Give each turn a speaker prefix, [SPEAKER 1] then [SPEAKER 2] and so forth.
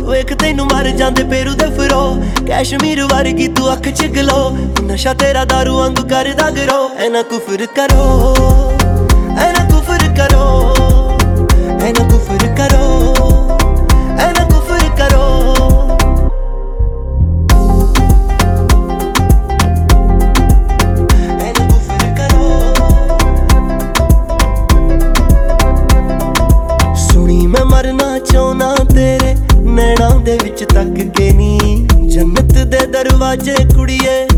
[SPEAKER 1] ਵੇਖ ਤੈਨੂੰ ਮਰ ਜਾਂਦੇ ਪੇਰੂ ਦੇ ਫਿਰੋ ਕੈਸ਼ਮੀਰ ਵਰਗੀ ਤੂੰ ਅੱਖ ਚ ਗਲੋ ਨਸ਼ਾ ਤੇਰਾ ਦਾਰੂ ਵਾਂਗੂ ਕਰਦਾ ਗਰੋ ਐਨਾ ਕੁਫਰ ਕਰੋ ਐਨਾ ਕੁਫਰ ਕਰੋ ਐਨਾ ਕੁਫਰ ਕਰੋ ਐਨਾ ਕੁਫਰ ਕਰੋ मैं मरना चाहना तेरे नैना दे विच तक के नी जन्नत दे दरवाजे कुड़िए